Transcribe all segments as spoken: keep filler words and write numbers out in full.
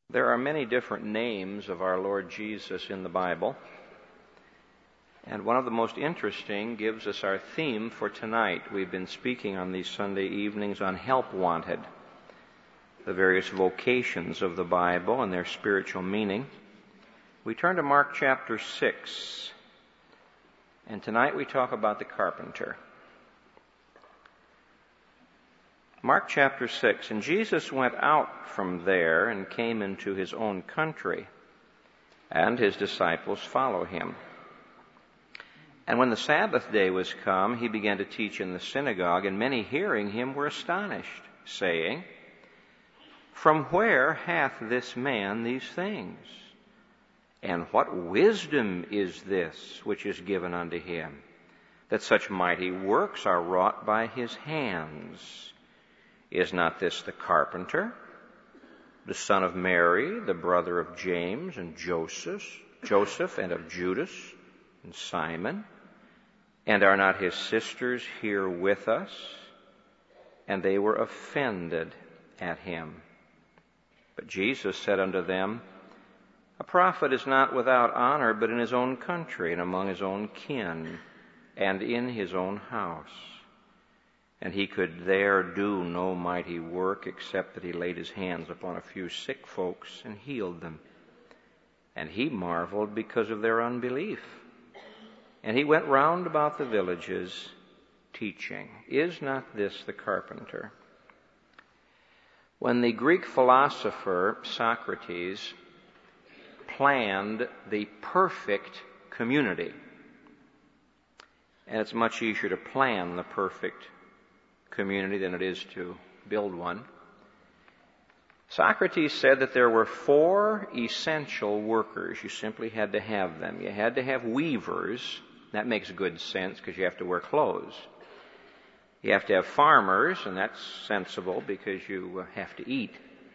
There are many different names of our Lord Jesus in the Bible, and one of the most interesting gives us our theme for tonight. We've been speaking on these Sunday evenings on help wanted, the various vocations of the Bible and their spiritual meaning. We turn to Mark chapter six, and tonight we talk about the carpenter. Mark chapter six, and Jesus went out from there and came into his own country, and his disciples followed him. And when the Sabbath day was come, he began to teach in the synagogue, and many hearing him were astonished, saying, From where hath this man these things? And what wisdom is this which is given unto him, that such mighty works are wrought by his hands? Is not this the carpenter, the son of Mary, the brother of James and Joseph, Joseph and of Judas and Simon? And are not his sisters here with us? And they were offended at him. But Jesus said unto them, A prophet is not without honor, but in his own country, and among his own kin, and in his own house. And he could there do no mighty work, except that he laid his hands upon a few sick folks and healed them. And he marveled because of their unbelief. And he went round about the villages, teaching. Is not this the carpenter? When the Greek philosopher Socrates planned the perfect community, and it's much easier to plan the perfect community than it is to build one. Socrates said that there were four essential workers. You simply had to have them. You had to have weavers. That makes good sense because you have to wear clothes. You have to have farmers, and that's sensible because you have to eat.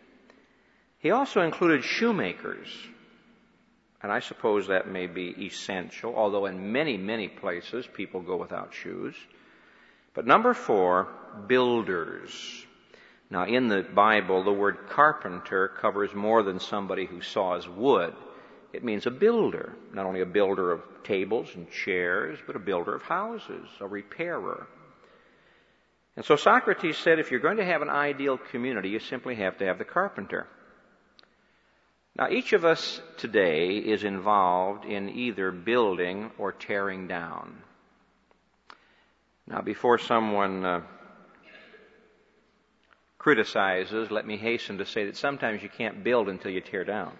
He also included shoemakers, and I suppose that may be essential, although in many, many places people go without shoes. But number four, builders. Now, in the Bible, the word carpenter covers more than somebody who saws wood. It means a builder, not only a builder of tables and chairs, but a builder of houses, a repairer. And so Socrates said if you're going to have an ideal community, you simply have to have the carpenter. Now, each of us today is involved in either building or tearing down. Now, before someone uh, criticizes, let me hasten to say that sometimes you can't build until you tear down.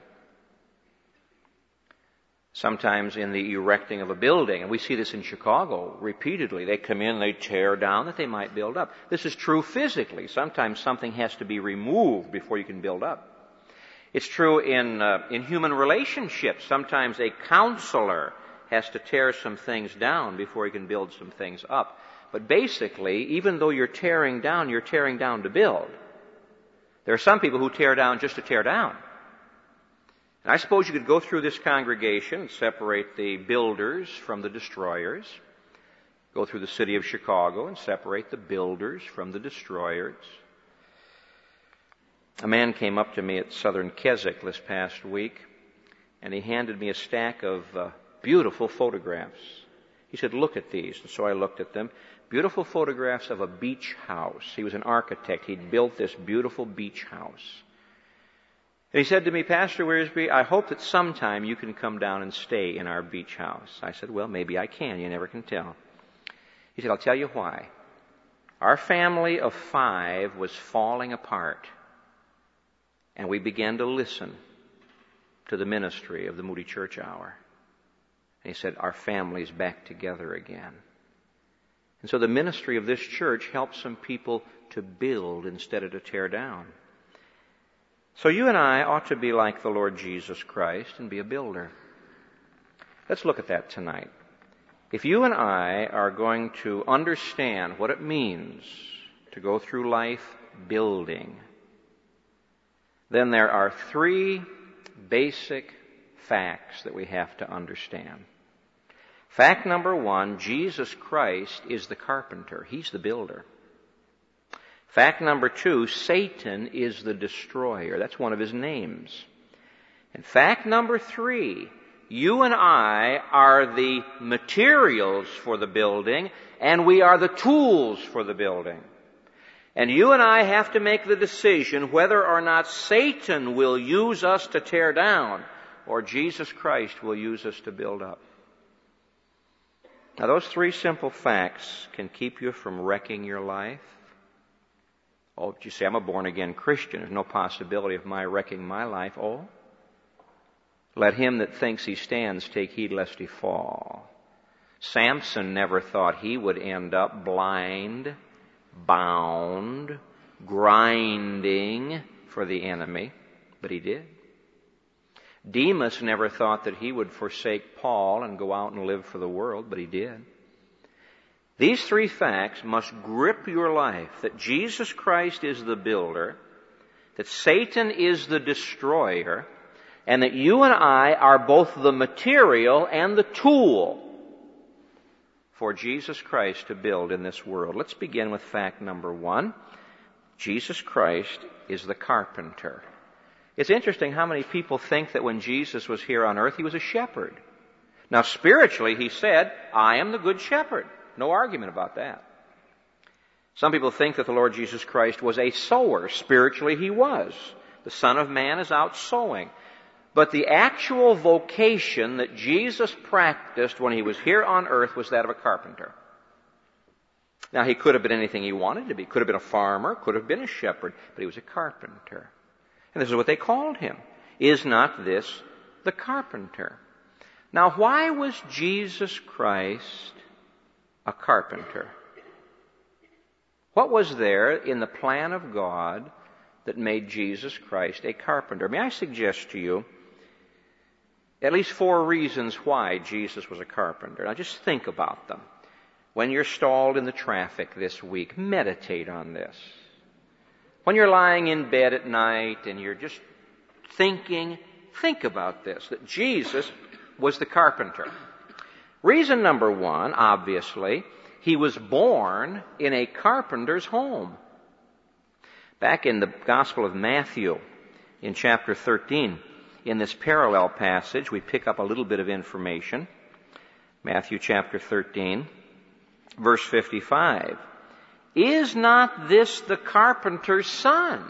Sometimes in the erecting of a building, and we see this in Chicago repeatedly, they come in, they tear down that they might build up. This is true physically. Sometimes something has to be removed before you can build up. It's true in uh, in human relationships. Sometimes a counselor has to tear some things down before he can build some things up. But basically, even though you're tearing down, you're tearing down to build. There are some people who tear down just to tear down. And I suppose you could go through this congregation and separate the builders from the destroyers. Go through the city of Chicago and separate the builders from the destroyers. A man came up to me at Southern Keswick this past week, and he handed me a stack of uh, beautiful photographs. He said, look at these. And so I looked at them. Beautiful photographs of a beach house. He was an architect. He'd built this beautiful beach house. And he said to me, Pastor Wiersbe, I hope that sometime you can come down and stay in our beach house. I said, well, maybe I can. You never can tell. He said, I'll tell you why. Our family of five was falling apart, and we began to listen to the ministry of the Moody Church Hour. And he said, our family's back together again. And so the ministry of this church helps some people to build instead of to tear down. So you and I ought to be like the Lord Jesus Christ and be a builder. Let's look at that tonight. If you and I are going to understand what it means to go through life building, then there are three basic facts that we have to understand. Fact number one, Jesus Christ is the carpenter. He's the builder. Fact number two, Satan is the destroyer. That's one of his names. And fact number three, you and I are the materials for the building, and we are the tools for the building. And you and I have to make the decision whether or not Satan will use us to tear down, or Jesus Christ will use us to build up. Now, those three simple facts can keep you from wrecking your life. Oh, but you say, I'm a born-again Christian. There's no possibility of my wrecking my life. Oh, let him that thinks he stands take heed lest he fall. Samson never thought he would end up blind, bound, grinding for the enemy, but he did. Demas never thought that he would forsake Paul and go out and live for the world, but he did. These three facts must grip your life, that Jesus Christ is the builder, that Satan is the destroyer, and that you and I are both the material and the tool for Jesus Christ to build in this world. Let's begin with fact number one. Jesus Christ is the carpenter. It's interesting how many people think that when Jesus was here on earth, he was a shepherd. Now, spiritually, he said, I am the good shepherd. No argument about that. Some people think that the Lord Jesus Christ was a sower. Spiritually, he was. The Son of Man is out sowing. But the actual vocation that Jesus practiced when he was here on earth was that of a carpenter. Now, he could have been anything he wanted to be. Could have been a farmer, could have been a shepherd, but he was a carpenter. And this is what they called him. Is not this the carpenter? Now, why was Jesus Christ a carpenter? What was there in the plan of God that made Jesus Christ a carpenter? May I suggest to you at least four reasons why Jesus was a carpenter. Now, just think about them. When you're stalled in the traffic this week, meditate on this. When you're lying in bed at night and you're just thinking, think about this, that Jesus was the carpenter. Reason number one, obviously, he was born in a carpenter's home. Back in the Gospel of Matthew, in chapter thirteen, in this parallel passage, we pick up a little bit of information. Matthew chapter thirteen, verse fifty-five. Is not this the carpenter's son?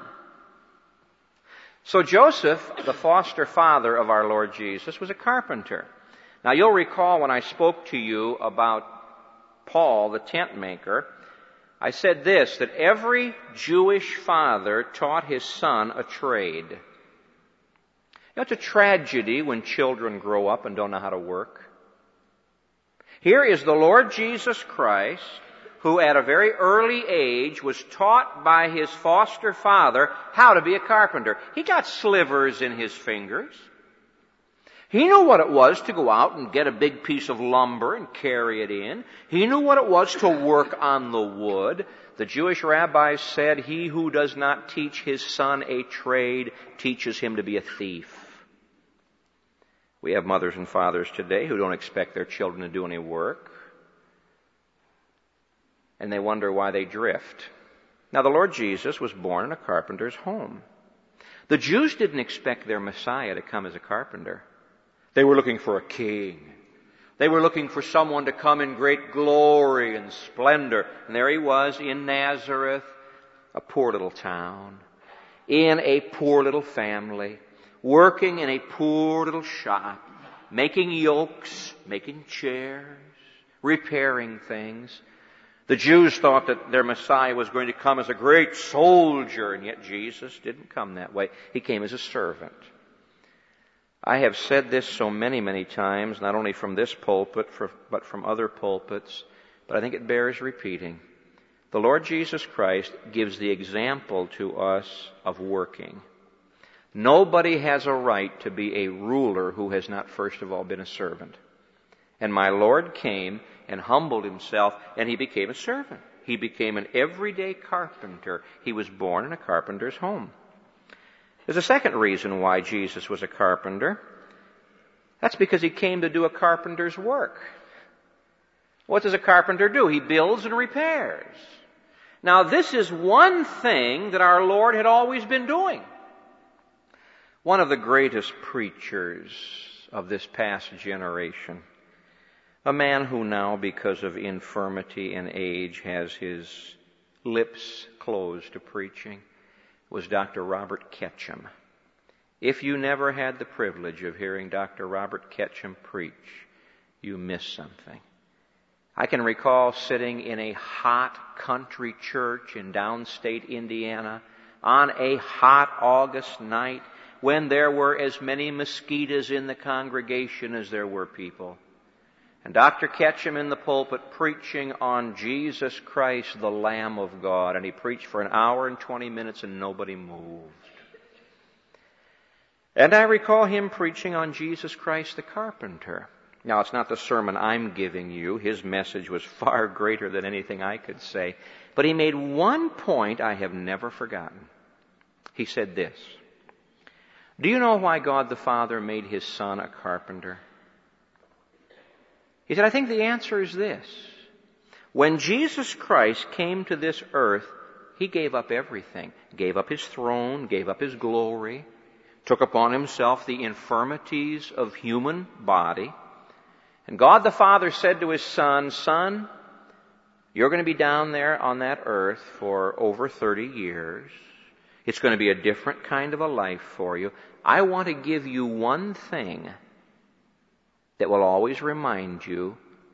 So Joseph, the foster father of our Lord Jesus, was a carpenter. Now you'll recall when I spoke to you about Paul, the tent maker, I said this, that every Jewish father taught his son a trade. You know, it's a tragedy when children grow up and don't know how to work. Here is the Lord Jesus Christ, who at a very early age was taught by his foster father how to be a carpenter. He got slivers in his fingers. He knew what it was to go out and get a big piece of lumber and carry it in. He knew what it was to work on the wood. The Jewish rabbis said, he who does not teach his son a trade teaches him to be a thief. We have mothers and fathers today who don't expect their children to do any work. And they wonder why they drift. Now, the Lord Jesus was born in a carpenter's home. The Jews didn't expect their Messiah to come as a carpenter. They were looking for a king. They were looking for someone to come in great glory and splendor. And there he was in Nazareth, a poor little town, in a poor little family, working in a poor little shop, making yokes, making chairs, repairing things. The Jews thought that their Messiah was going to come as a great soldier, and yet Jesus didn't come that way. He came as a servant. I have said this so many, many times, not only from this pulpit, but from other pulpits, but I think it bears repeating. The Lord Jesus Christ gives the example to us of working. Nobody has a right to be a ruler who has not first of all been a servant. And my Lord came and humbled himself, and he became a servant. He became an everyday carpenter. He was born in a carpenter's home. There's a second reason why Jesus was a carpenter. That's because he came to do a carpenter's work. What does a carpenter do? He builds and repairs. Now, this is one thing that our Lord had always been doing. One of the greatest preachers of this past generation, a man who now, because of infirmity and age, has his lips closed to preaching, was Doctor Robert Ketchum. If you never had the privilege of hearing Doctor Robert Ketchum preach, you missed something. I can recall sitting in a hot country church in downstate Indiana on a hot August night when there were as many mosquitoes in the congregation as there were people. And Doctor Ketchum in the pulpit preaching on Jesus Christ, the Lamb of God. And he preached for an hour and twenty minutes and nobody moved. And I recall him preaching on Jesus Christ the carpenter. Now, it's not the sermon I'm giving you. His message was far greater than anything I could say. But he made one point I have never forgotten. He said this: do you know why God the Father made His Son a carpenter? He said, I think the answer is this. When Jesus Christ came to this earth, He gave up everything. Gave up His throne, gave up His glory, took upon Himself the infirmities of human body. And God the Father said to His Son, Son, you're going to be down there on that earth for over thirty years. It's going to be a different kind of a life for you. I want to give you one thing that will always remind you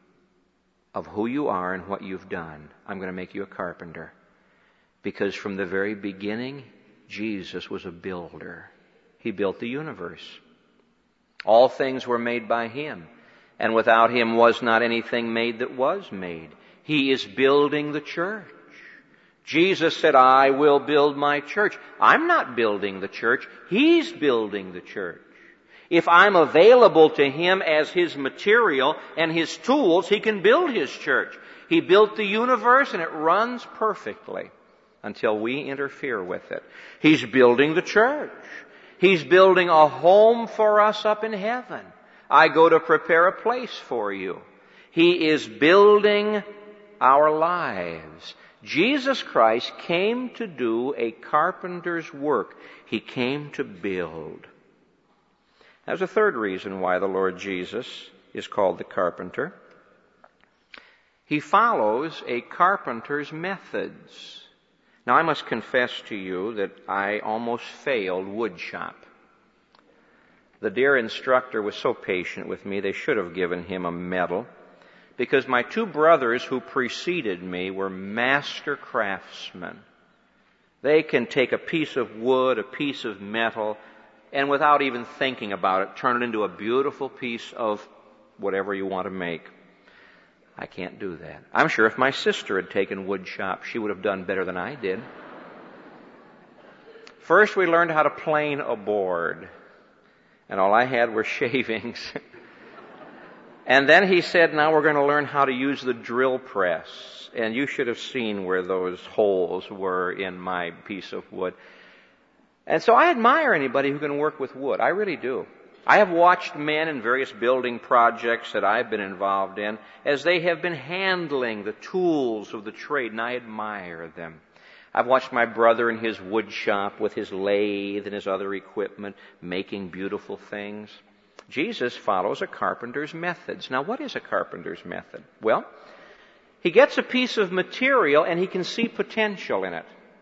of who you are and what you've done. I'm going to make you a carpenter. Because from the very beginning, Jesus was a builder. He built the universe. All things were made by Him. And without Him was not anything made that was made. He is building the church. Jesus said, I will build my church. I'm not building the church. He's building the church. If I'm available to Him as His material and His tools, He can build His church. He built the universe and it runs perfectly until we interfere with it. He's building the church. He's building a home for us up in heaven. I go to prepare a place for you. He is building our lives. Jesus Christ came to do a carpenter's work. He came to build. There's a third reason why the Lord Jesus is called the carpenter. He follows a carpenter's methods. Now, I must confess to you that I almost failed woodshop. The dear instructor was so patient with me, they should have given him a medal, because my two brothers who preceded me were master craftsmen. They can take a piece of wood, a piece of metal, and without even thinking about it, turn it into a beautiful piece of whatever you want to make. I can't do that. I'm sure if my sister had taken wood shop, she would have done better than I did. First, we learned how to plane a board, and all I had were shavings. And then he said, now we're going to learn how to use the drill press. And you should have seen where those holes were in my piece of wood. And so I admire anybody who can work with wood. I really do. I have watched men in various building projects that I've been involved in as they have been handling the tools of the trade, and I admire them. I've watched my brother in his wood shop with his lathe and his other equipment making beautiful things. Jesus follows a carpenter's methods. Now, what is a carpenter's method? Well, he gets a piece of material and he can see potential in it.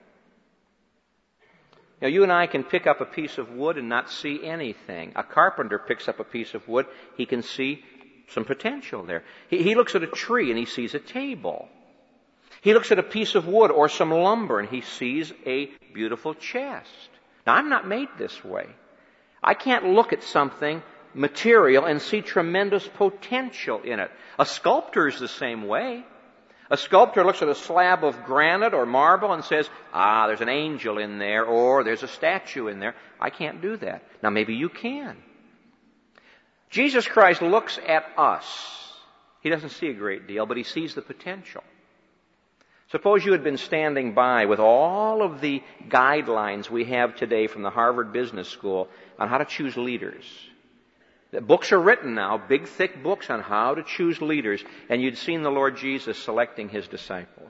Now, you and I can pick up a piece of wood and not see anything. A carpenter picks up a piece of wood, he can see some potential there. He, he looks at a tree and he sees a table. He looks at a piece of wood or some lumber and he sees a beautiful chest. Now, I'm not made this way. I can't look at something material and see tremendous potential in it. A sculptor is the same way. A sculptor looks at a slab of granite or marble and says, ah, there's an angel in there, or there's a statue in there. I can't do that. Now, maybe you can. Jesus Christ looks at us. He doesn't see a great deal, but He sees the potential. Suppose you had been standing by with all of the guidelines we have today from the Harvard Business School on how to choose leaders. The books are written now, big, thick books on how to choose leaders, and you'd seen the Lord Jesus selecting His disciples.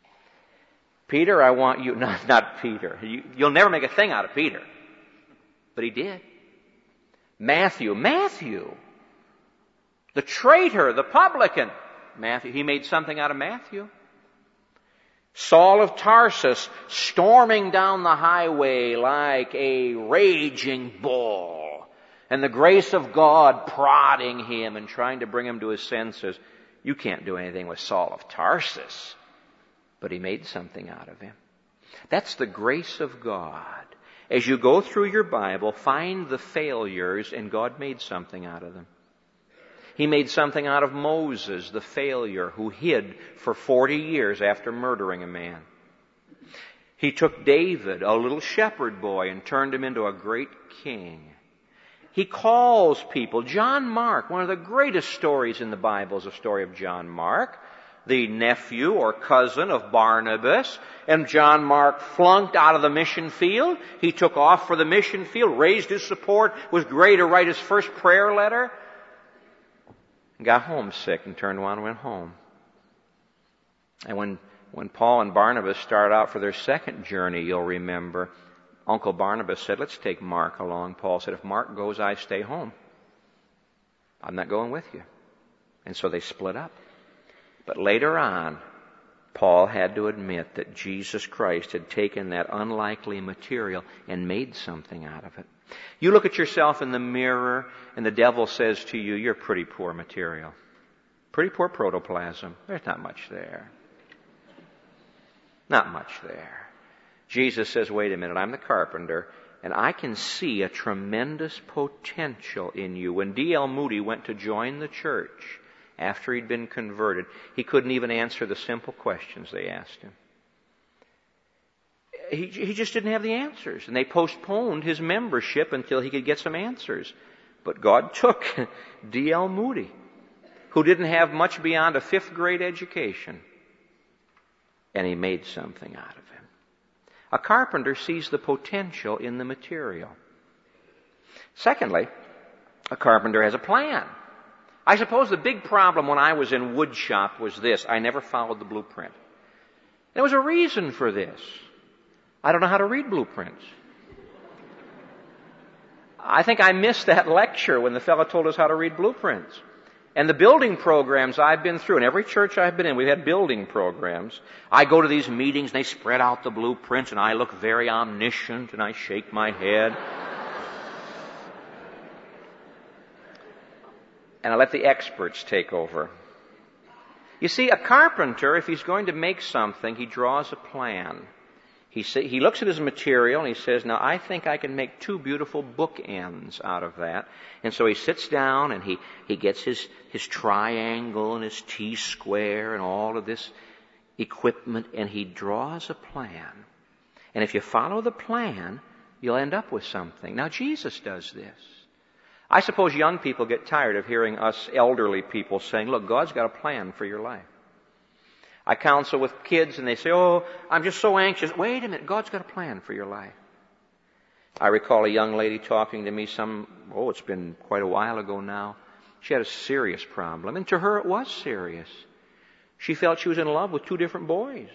Peter, I want you, not, not Peter. You, you'll never make a thing out of Peter. But he did. Matthew, Matthew, the traitor, the publican, Matthew, he made something out of Matthew. Saul of Tarsus, storming down the highway like a raging bull, and the grace of God prodding him and trying to bring him to his senses. You can't do anything with Saul of Tarsus, but he made something out of him. That's the grace of God. As you go through your Bible, find the failures, and God made something out of them. He made something out of Moses, the failure, who hid for forty years after murdering a man. He took David, a little shepherd boy, and turned him into a great king. He calls people. John Mark, one of the greatest stories in the Bible is the story of John Mark, the nephew or cousin of Barnabas. And John Mark flunked out of the mission field. He took off for the mission field, raised his support, was ready to write his first prayer letter, got homesick and turned around and went home. And when, when Paul and Barnabas started out for their second journey, you'll remember, Uncle Barnabas said, let's take Mark along. Paul said, if Mark goes, I stay home. I'm not going with you. And so they split up. But later on, Paul had to admit that Jesus Christ had taken that unlikely material and made something out of it. You look at yourself in the mirror and the devil says to you, you're pretty poor material. Pretty poor protoplasm. There's not much there. Not much there. Jesus says, wait a minute, I'm the carpenter, and I can see a tremendous potential in you. When D L Moody went to join the church after he'd been converted, he couldn't even answer the simple questions they asked him. He, he just didn't have the answers, and they postponed his membership until he could get some answers. But God took D L Moody, who didn't have much beyond a fifth grade education, and he made something out of him. A carpenter sees the potential in the material. Secondly, a carpenter has a plan. I suppose the big problem when I was in wood shop was this. I never followed the blueprint. There was a reason for this. I don't know how to read blueprints. I think I missed that lecture when the fellow told us how to read blueprints. And the building programs I've been through, in every church I've been in, we've had building programs. I go to these meetings and they spread out the blueprints and I look very omniscient and I shake my head. And I let the experts take over. You see, a carpenter, if he's going to make something, he draws a plan. He say, he looks at his material and he says, now I think I can make two beautiful bookends out of that. And so he sits down and he, he gets his, his triangle and his T-square and all of this equipment, and he draws a plan. And if you follow the plan, you'll end up with something. Now Jesus does this. I suppose young people get tired of hearing us elderly people saying, look, God's got a plan for your life. I counsel with kids and they say, oh, I'm just so anxious. Wait a minute, God's got a plan for your life. I recall a young lady talking to me some, oh, it's been quite a while ago now. She had a serious problem, and to her it was serious. She felt she was in love with two different boys.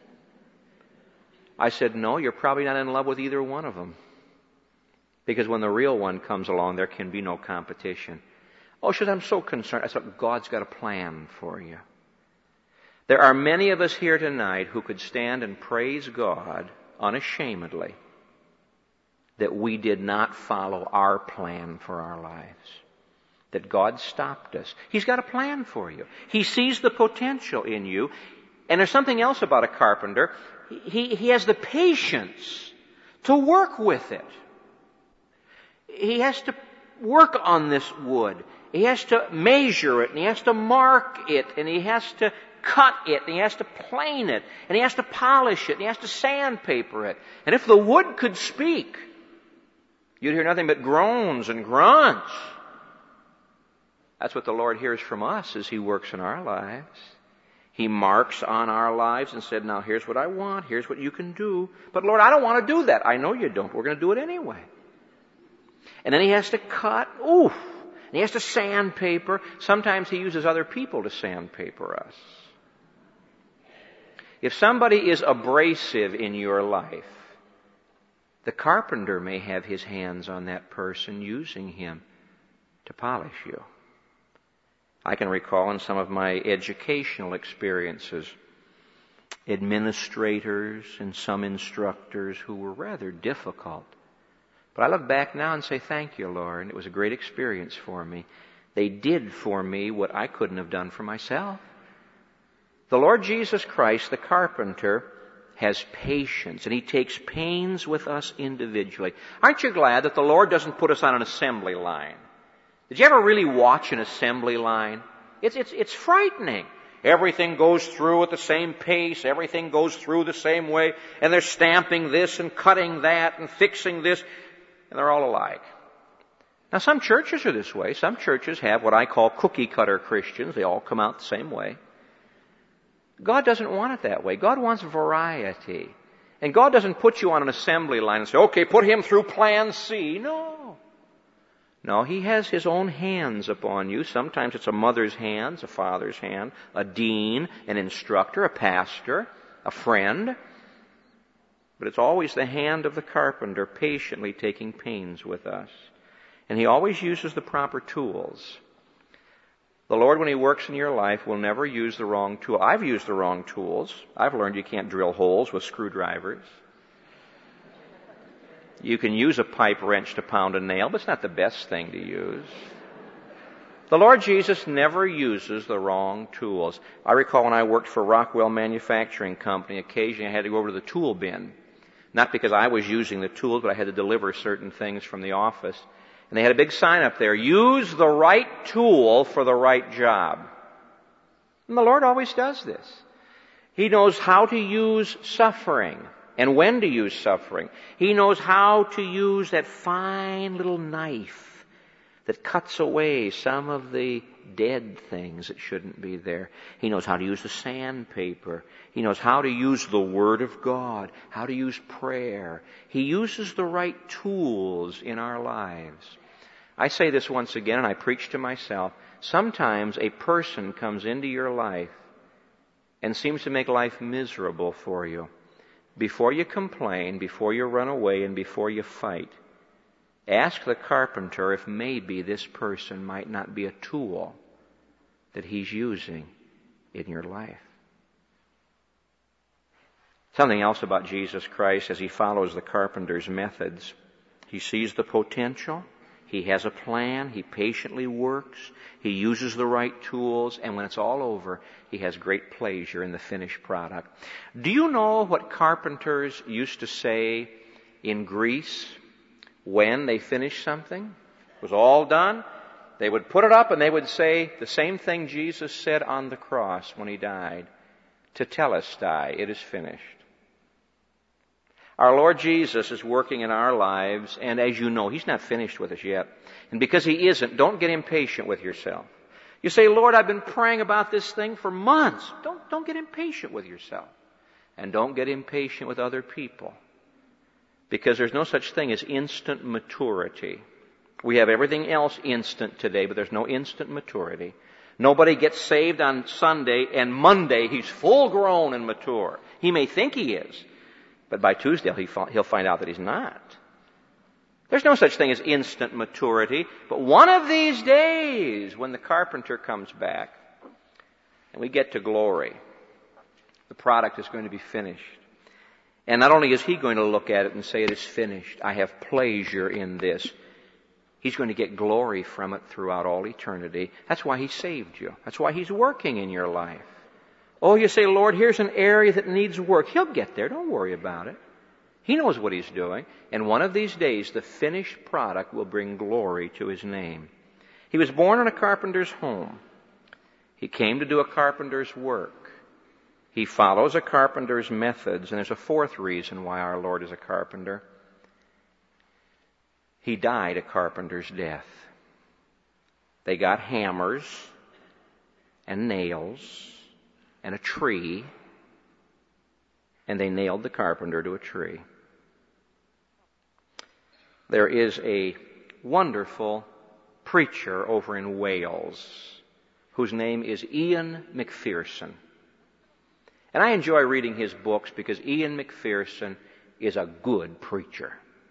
I said, no, you're probably not in love with either one of them. Because when the real one comes along, there can be no competition. Oh, she said, I'm so concerned. I said, God's got a plan for you. There are many of us here tonight who could stand and praise God unashamedly that we did not follow our plan for our lives. That God stopped us. He's got a plan for you. He sees the potential in you. And there's something else about a carpenter. He, he has the patience to work with it. He has to work on this wood. He has to measure it, and he has to mark it, and he has to cut it, and he has to plane it, and he has to polish it, and he has to sandpaper it. And if the wood could speak, you'd hear nothing but groans and grunts. That's what the Lord hears from us as He works in our lives. He marks on our lives and said, now here's what I want, here's what you can do. But Lord, I don't want to do that. I know you don't. We're going to do it anyway. And then He has to cut, oof, and He has to sandpaper. Sometimes He uses other people to sandpaper us. If somebody is abrasive in your life, The carpenter may have his hands on that person, using him to polish you. I can recall in some of my educational experiences, administrators and some instructors who were rather difficult. But I look back now and say, thank you, Lord. It was a great experience for me. They did for me what I couldn't have done for myself. The Lord Jesus Christ, the carpenter, has patience, and He takes pains with us individually. Aren't you glad that the Lord doesn't put us on an assembly line? Did you ever really watch an assembly line? It's, it's, it's frightening. Everything goes through at the same pace. Everything goes through the same way. And they're stamping this and cutting that and fixing this. And they're all alike. Now, some churches are this way. Some churches have what I call cookie-cutter Christians. They all come out the same way. God doesn't want it that way. God wants variety. And God doesn't put you on an assembly line and say, okay, put him through plan C. No. No, He has His own hands upon you. Sometimes it's a mother's hands, a father's hand, a dean, an instructor, a pastor, a friend. But it's always the hand of the carpenter patiently taking pains with us. And He always uses the proper tools. The Lord, when He works in your life, will never use the wrong tool. I've used the wrong tools. I've learned you can't drill holes with screwdrivers. You can use a pipe wrench to pound a nail, but it's not the best thing to use. The Lord Jesus never uses the wrong tools. I recall when I worked for Rockwell Manufacturing Company, occasionally I had to go over to the tool bin. Not because I was using the tools, but I had to deliver certain things from the office. And they had a big sign up there, use the right tool for the right job. And the Lord always does this. He knows how to use suffering and when to use suffering. He knows how to use that fine little knife that cuts away some of the dead things that shouldn't be there. He knows how to use the sandpaper. He knows how to use the Word of God, how to use prayer. He uses the right tools in our lives. I say this once again, and I preach to myself. Sometimes a person comes into your life and seems to make life miserable for you. Before you complain, before you run away, and before you fight, ask the carpenter if maybe this person might not be a tool that he's using in your life. Something else about Jesus Christ as He follows the carpenter's methods. He sees the potential. He has a plan. He patiently works. He uses the right tools. And when it's all over, He has great pleasure in the finished product. Do you know what carpenters used to say in Greece when they finished something? It was all done. They would put it up and they would say the same thing Jesus said on the cross when He died. Tetelestai, it is finished. Our Lord Jesus is working in our lives, and as you know, He's not finished with us yet. And because He isn't, don't get impatient with yourself. You say, Lord, I've been praying about this thing for months. Don't, don't get impatient with yourself. And don't get impatient with other people. Because there's no such thing as instant maturity. We have everything else instant today, but there's no instant maturity. Nobody gets saved on Sunday, and Monday he's full grown and mature. He may think he is. But by Tuesday, he'll find out that he's not. There's no such thing as instant maturity. But one of these days, when the carpenter comes back, and we get to glory, the product is going to be finished. And not only is He going to look at it and say, it is finished, I have pleasure in this, He's going to get glory from it throughout all eternity. That's why He saved you. That's why He's working in your life. Oh, you say, Lord, here's an area that needs work. He'll get there. Don't worry about it. He knows what He's doing. And one of these days, the finished product will bring glory to His name. He was born in a carpenter's home. He came to do a carpenter's work. He follows a carpenter's methods. And there's a fourth reason why our Lord is a carpenter. He died a carpenter's death. They got hammers and nails and a tree, and they nailed the carpenter to a tree. There is a wonderful preacher over in Wales whose name is Ian McPherson. And I enjoy reading his books because Ian McPherson is a good preacher.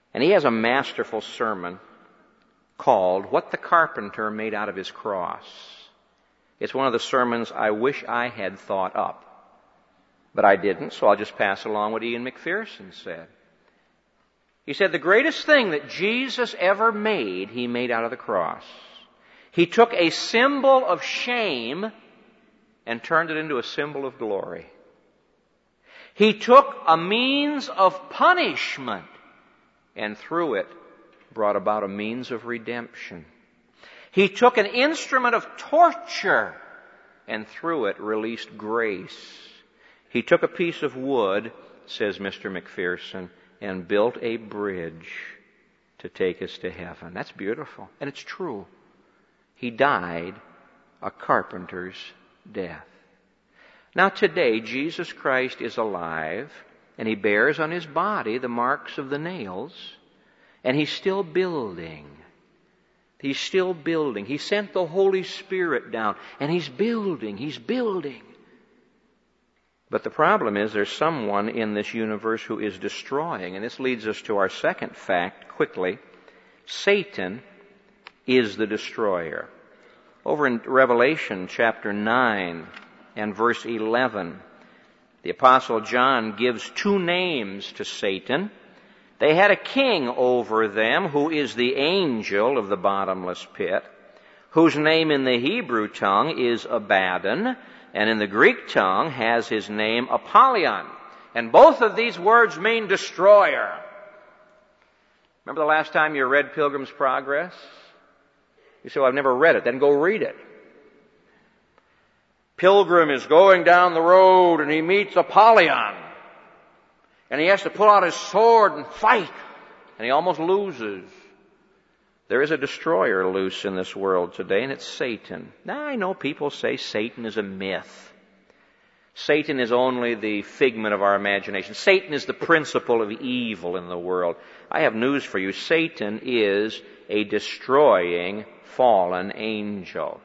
And he has a masterful sermon called What the Carpenter Made Out of His Cross. It's one of the sermons I wish I had thought up. But I didn't, so I'll just pass along what Ian McPherson said. He said the greatest thing that Jesus ever made, he made out of the cross. He took a symbol of shame and turned it into a symbol of glory. He took a means of punishment and through it brought about a means of redemption. He took an instrument of torture and through it released grace. He took a piece of wood, says Mister McPherson, and built a bridge to take us to heaven. That's beautiful. And it's true. He died a carpenter's death. Now today, Jesus Christ is alive, and He bears on His body the marks of the nails, and He's still building. He's still building. He sent the Holy Spirit down, and He's building. He's building. But the problem is there's someone in this universe who is destroying, and this leads us to our second fact quickly. Satan is the destroyer. Over in Revelation chapter nine and verse eleven, the Apostle John gives two names to Satan. They had a king over them who is the angel of the bottomless pit, whose name in the Hebrew tongue is Abaddon, and in the Greek tongue has his name Apollyon. And both of these words mean destroyer. Remember the last time you read Pilgrim's Progress? You say, well, I've never read it. Then go read it. Pilgrim is going down the road and he meets Apollyon. And he has to pull out his sword and fight. And he almost loses. There is a destroyer loose in this world today, and it's Satan. Now, I know people say Satan is a myth. Satan is only the figment of our imagination. Satan is the principle of evil in the world. I have news for you. Satan is a destroying, fallen angel.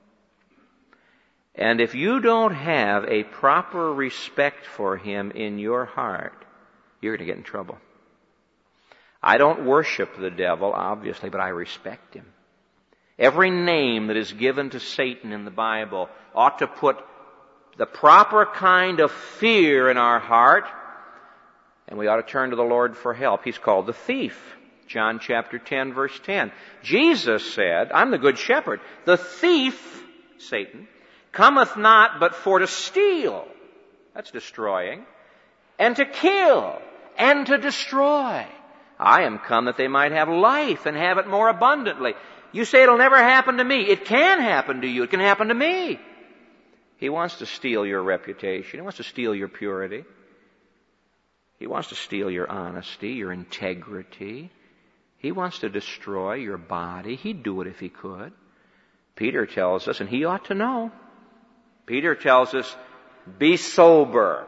And if you don't have a proper respect for him in your heart, you're going to get in trouble. I don't worship the devil, obviously, but I respect him. Every name that is given to Satan in the Bible ought to put the proper kind of fear in our heart, and we ought to turn to the Lord for help. He's called the thief. John chapter ten, verse ten. Jesus said, I'm the good shepherd. The thief, Satan, cometh not but for to steal. That's destroying. And to kill. And to destroy. I am come that they might have life and have it more abundantly. You say it'll never happen to me. It can happen to you. It can happen to me. He wants to steal your reputation. He wants to steal your purity. He wants to steal your honesty, your integrity. He wants to destroy your body. He'd do it if he could. Peter tells us, and he ought to know, Peter tells us, be sober.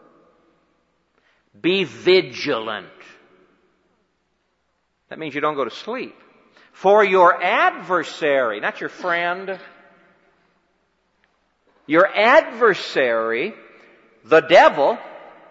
Be vigilant. That means you don't go to sleep. For your adversary, not your friend, your adversary, the devil,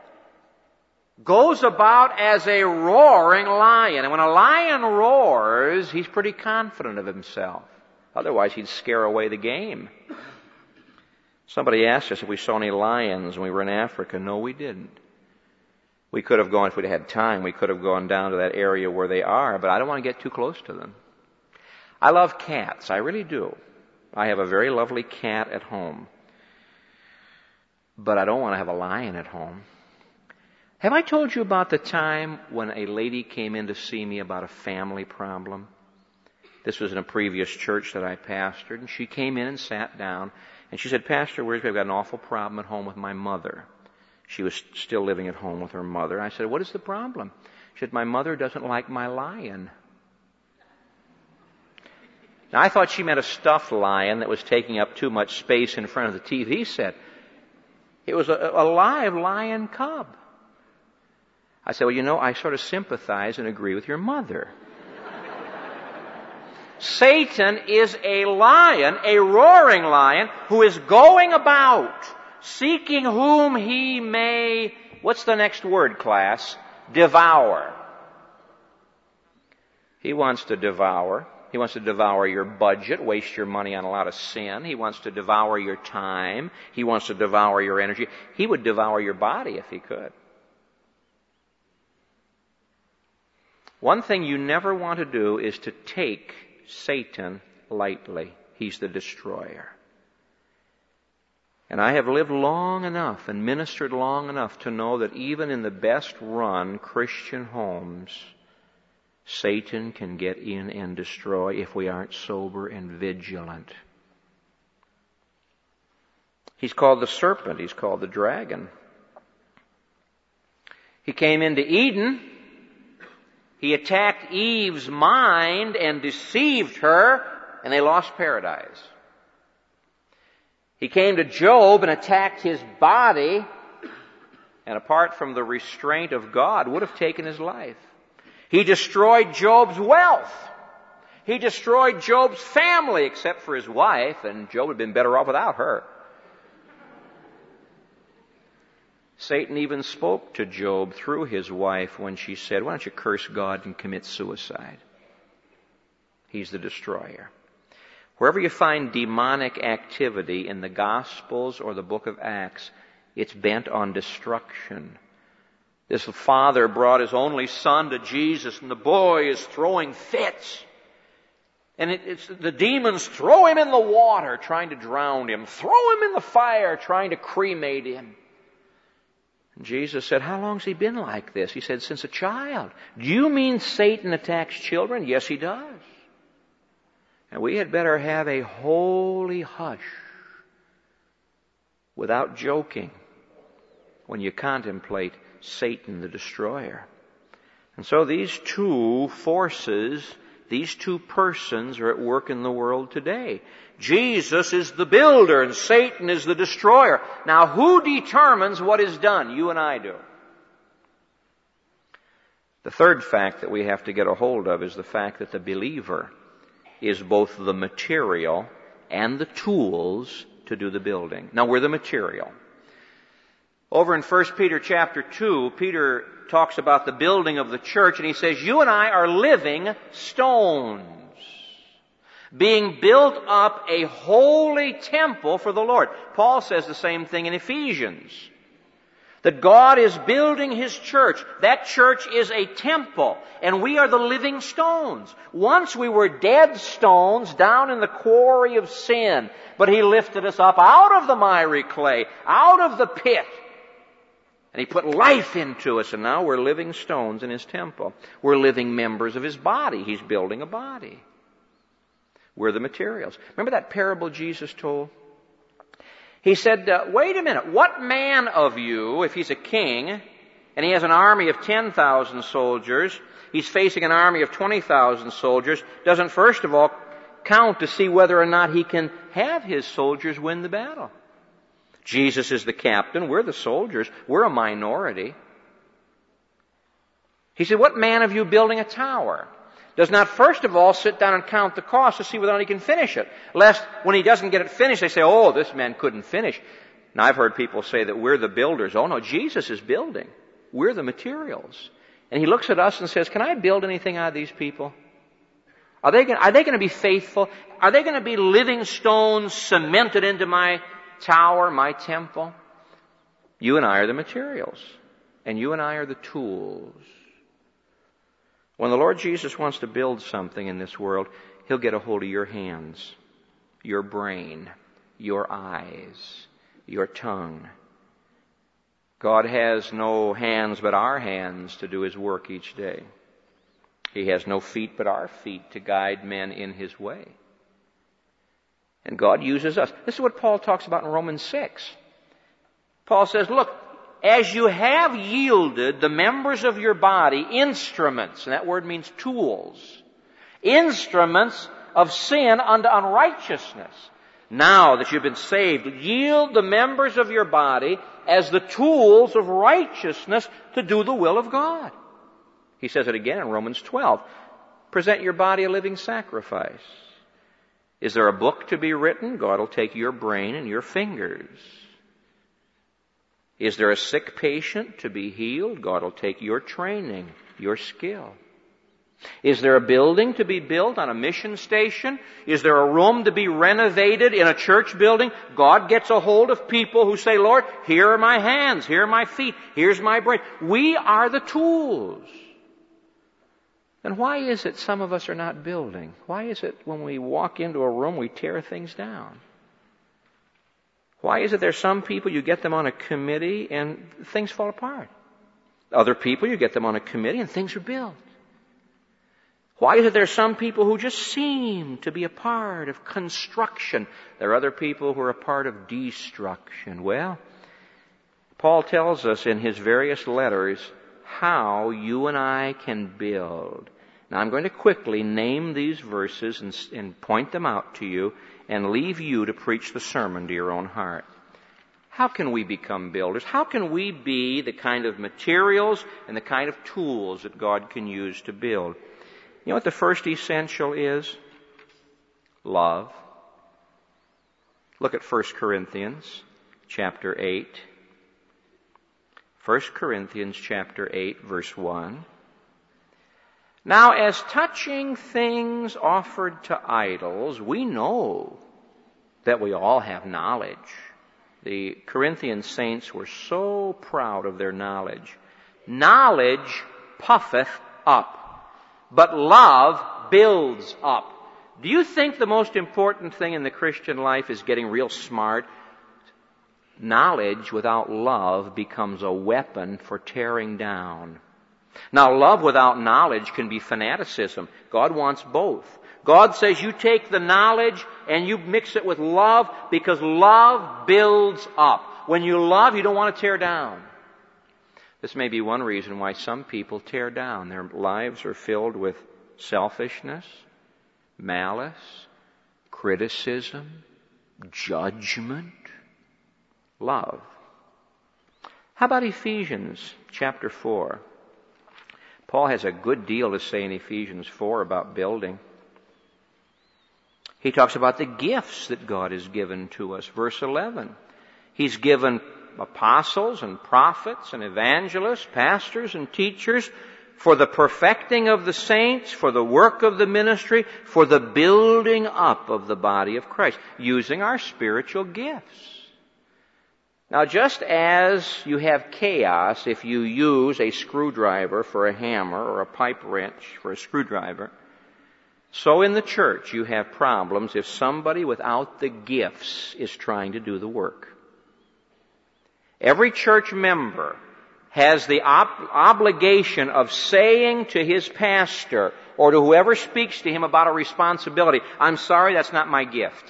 goes about as a roaring lion. And when a lion roars, he's pretty confident of himself. Otherwise, he'd scare away the game. Somebody asked us if we saw any lions when we were in Africa. No, we didn't. We could have gone, if we'd had time, we could have gone down to that area where they are, but I don't want to get too close to them. I love cats. I really do. I have a very lovely cat at home. But I don't want to have a lion at home. Have I told you about the time when a lady came in to see me about a family problem? This was in a previous church that I pastored, and she came in and sat down, and she said, Pastor Wiersbe, I've got an awful problem at home with my mother. She was still living at home with her mother. I said, what is the problem? She said, my mother doesn't like my lion. Now, I thought she meant a stuffed lion that was taking up too much space in front of the T V set. It was a, a live lion cub. I said, well, you know, I sort of sympathize and agree with your mother. Satan is a lion, a roaring lion, who is going about seeking whom he may, what's the next word, class? Devour. He wants to devour. He wants to devour your budget, waste your money on a lot of sin. He wants to devour your time. He wants to devour your energy. He would devour your body if he could. One thing you never want to do is to take Satan lightly. He's the destroyer. And I have lived long enough and ministered long enough to know that even in the best run Christian homes, Satan can get in and destroy if we aren't sober and vigilant. He's called the serpent. He's called the dragon. He came into Eden. He attacked Eve's mind and deceived her, and they lost paradise. He came to Job and attacked his body, and apart from the restraint of God, would have taken his life. He destroyed Job's wealth. He destroyed Job's family, except for his wife, and Job had been better off without her. Satan even spoke to Job through his wife when she said, "Why don't you curse God and commit suicide?" He's the destroyer. Wherever you find demonic activity in the Gospels or the book of Acts, it's bent on destruction. This father brought his only son to Jesus, and the boy is throwing fits. And it, it's the demons throw him in the water, trying to drown him. Throw him in the fire, trying to cremate him. And Jesus said, "How long's he been like this?" He said, "Since a child." "Do you mean Satan attacks children?" "Yes, he does." And we had better have a holy hush without joking when you contemplate Satan the destroyer. And so these two forces, these two persons are at work in the world today. Jesus is the builder and Satan is the destroyer. Now who determines what is done? You and I do. The third fact that we have to get a hold of is the fact that the believer is both the material and the tools to do the building. Now we're the material. Over in First Peter chapter two, Peter talks about the building of the church, and he says, you and I are living stones, being built up a holy temple for the Lord. Paul says the same thing in Ephesians, that God is building His church. That church is a temple, and we are the living stones. Once we were dead stones down in the quarry of sin, but He lifted us up out of the miry clay, out of the pit, and He put life into us, and now we're living stones in His temple. We're living members of His body. He's building a body. We're the materials. Remember that parable Jesus told? He said, uh, wait a minute, what man of you, if he's a king, and he has an army of ten thousand soldiers, he's facing an army of twenty thousand soldiers, doesn't first of all count to see whether or not he can have his soldiers win the battle? Jesus is the captain, we're the soldiers, we're a minority. He said, what man of you building a tower does not first of all sit down and count the cost to see whether or not he can finish it, lest when he doesn't get it finished, they say, oh, this man couldn't finish. Now, I've heard people say that we're the builders. Oh, no, Jesus is building. We're the materials. And He looks at us and says, can I build anything out of these people? Are they going, are they going to be faithful? Are they going to be living stones cemented into my tower, my temple? You and I are the materials, and you and I are the tools. When the Lord Jesus wants to build something in this world, He'll get a hold of your hands, your brain, your eyes, your tongue. God has no hands but our hands to do His work each day. He has no feet but our feet to guide men in His way. And God uses us. This is what Paul talks about in Romans six. Paul says, look, as you have yielded the members of your body instruments, and that word means tools, instruments of sin unto unrighteousness. Now that you've been saved, yield the members of your body as the tools of righteousness to do the will of God. He says it again in Romans twelve. Present your body a living sacrifice. Is there a book to be written? God will take your brain and your fingers. Is there a sick patient to be healed? God will take your training, your skill. Is there a building to be built on a mission station? Is there a room to be renovated in a church building? God gets a hold of people who say, Lord, here are my hands, here are my feet, here's my brain. We are the tools. Then why is it some of us are not building? Why is it when we walk into a room we tear things down? Why is it there's some people you get them on a committee and things fall apart? Other people you get them on a committee and things are built. Why is it there are some people who just seem to be a part of construction? There are other people who are a part of destruction. Well, Paul tells us in his various letters how you and I can build. Now I'm going to quickly name these verses and, and point them out to you and leave you to preach the sermon to your own heart. How can we become builders? How can we be the kind of materials and the kind of tools that God can use to build? You know what the first essential is? Love. Look at First Corinthians chapter eight. First Corinthians chapter eight, verse one. Now, as touching things offered to idols, we know that we all have knowledge. The Corinthian saints were so proud of their knowledge. Knowledge puffeth up, but love builds up. Do you think the most important thing in the Christian life is getting real smart? Knowledge without love becomes a weapon for tearing down. Now, love without knowledge can be fanaticism. God wants both. God says you take the knowledge and you mix it with love because love builds up. When you love, you don't want to tear down. This may be one reason why some people tear down. Their lives are filled with selfishness, malice, criticism, judgment, love. How about Ephesians chapter four? Paul has a good deal to say in Ephesians four about building. He talks about the gifts that God has given to us. Verse eleven. He's given apostles and prophets and evangelists, pastors and teachers for the perfecting of the saints, for the work of the ministry, for the building up of the body of Christ, using our spiritual gifts. Now, just as you have chaos if you use a screwdriver for a hammer or a pipe wrench for a screwdriver, so in the church you have problems if somebody without the gifts is trying to do the work. Every church member has the ob- obligation of saying to his pastor or to whoever speaks to him about a responsibility, I'm sorry, that's not my gift.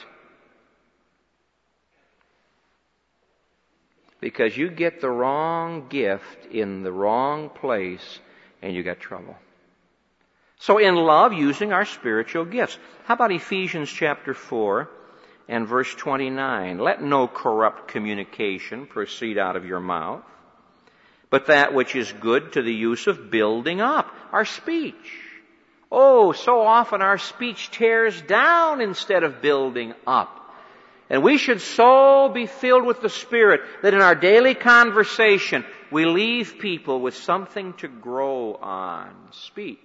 Because you get the wrong gift in the wrong place and you got trouble. So in love, using our spiritual gifts. How about Ephesians chapter four and verse twenty-nine? Let no corrupt communication proceed out of your mouth, but that which is good to the use of building up. Our speech. Oh, so often our speech tears down instead of building up. And we should so be filled with the Spirit that in our daily conversation we leave people with something to grow on. Speech.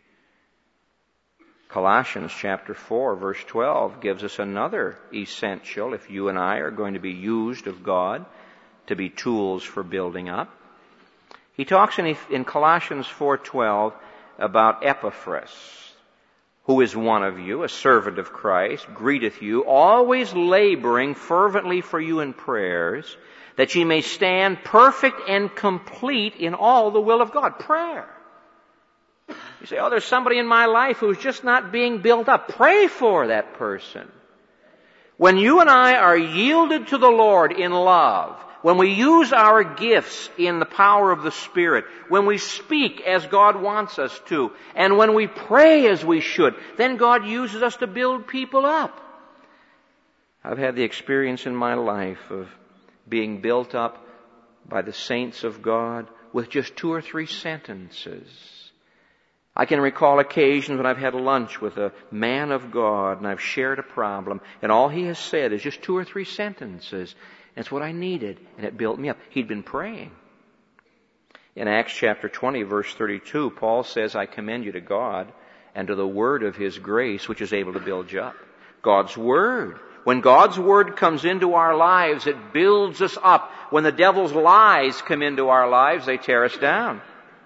Colossians chapter four verse twelve gives us another essential if you and I are going to be used of God to be tools for building up. He talks in, in Colossians four twelve about Epaphras, who is one of you, a servant of Christ, greeteth you, always laboring fervently for you in prayers, that ye may stand perfect and complete in all the will of God. Prayer. You say, oh, there's somebody in my life who's just not being built up. Pray for that person. When you and I are yielded to the Lord in love, when we use our gifts in the power of the Spirit, when we speak as God wants us to, and when we pray as we should, then God uses us to build people up. I've had the experience in my life of being built up by the saints of God with just two or three sentences. I can recall occasions when I've had lunch with a man of God and I've shared a problem, and all he has said is just two or three sentences. It's what I needed, and it built me up. He'd been praying. In Acts chapter twenty, verse thirty-two, Paul says, I commend you to God and to the word of His grace, which is able to build you up. God's Word. When God's Word comes into our lives, it builds us up. When the devil's lies come into our lives, they tear us down.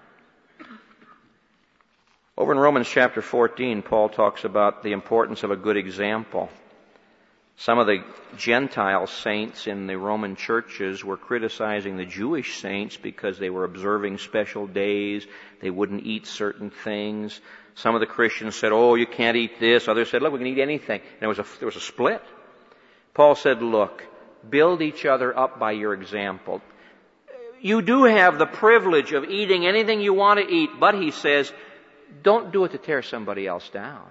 Over in Romans chapter fourteen, Paul talks about the importance of a good example. Some of the Gentile saints in the Roman churches were criticizing the Jewish saints because they were observing special days. They wouldn't eat certain things. Some of the Christians said, oh, you can't eat this. Others said, look, we can eat anything. And there was a, there was a split. Paul said, look, build each other up by your example. You do have the privilege of eating anything you want to eat, but he says, don't do it to tear somebody else down.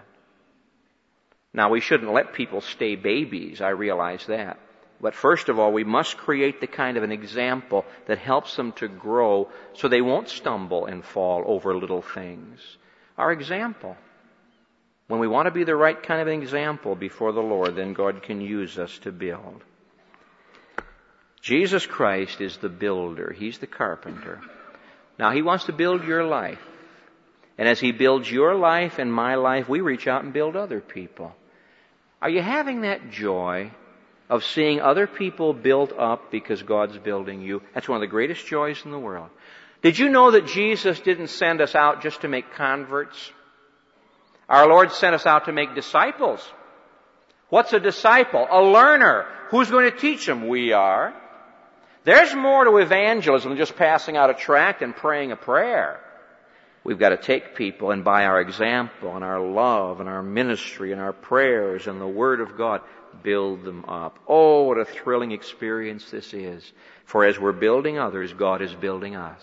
Now, we shouldn't let people stay babies, I realize that. But first of all, we must create the kind of an example that helps them to grow so they won't stumble and fall over little things. Our example. When we want to be the right kind of an example before the Lord, then God can use us to build. Jesus Christ is the builder. He's the carpenter. Now, He wants to build your life. And as He builds your life and my life, we reach out and build other people. Are you having that joy of seeing other people built up because God's building you? That's one of the greatest joys in the world. Did you know that Jesus didn't send us out just to make converts? Our Lord sent us out to make disciples. What's a disciple? A learner. Who's going to teach them? We are. There's more to evangelism than just passing out a tract and praying a prayer. We've got to take people and by our example and our love and our ministry and our prayers and the Word of God, build them up. Oh, what a thrilling experience this is. For as we're building others, God is building us.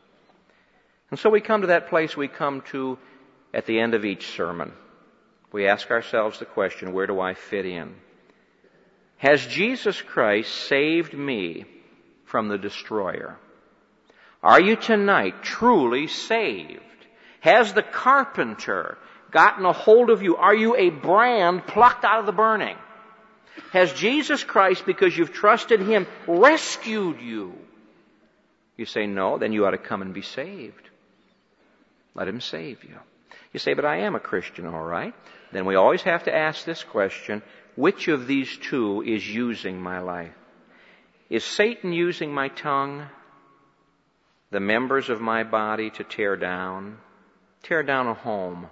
And so we come to that place we come to at the end of each sermon. We ask ourselves the question, where do I fit in? Has Jesus Christ saved me from the destroyer? Are you tonight truly saved? Has the carpenter gotten a hold of you? Are you a brand plucked out of the burning? Has Jesus Christ, because you've trusted Him, rescued you? You say no, then you ought to come and be saved. Let Him save you. You say, but I am a Christian, all right. Then we always have to ask this question, which of these two is using my life? Is Satan using my tongue, the members of my body to tear down? Tear down a home.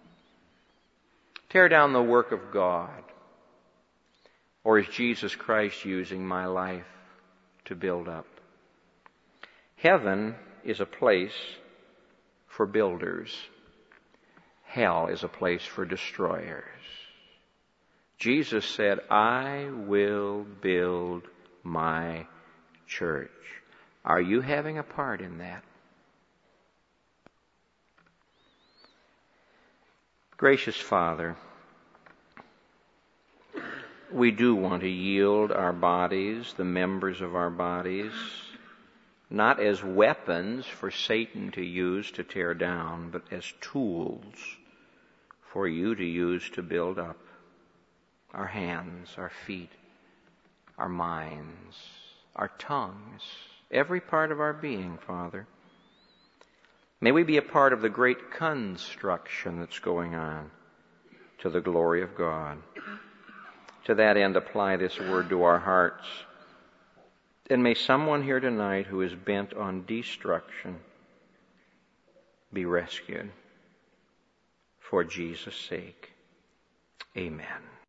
Tear down the work of God. Or is Jesus Christ using my life to build up? Heaven is a place for builders. Hell is a place for destroyers. Jesus said, I will build my church. Are you having a part in that? Gracious Father, we do want to yield our bodies, the members of our bodies, not as weapons for Satan to use to tear down, but as tools for you to use to build up. Our hands, our feet, our minds, our tongues, every part of our being, Father. May we be a part of the great construction that's going on to the glory of God. To that end, apply this word to our hearts. And may someone here tonight who is bent on destruction be rescued for Jesus' sake. Amen.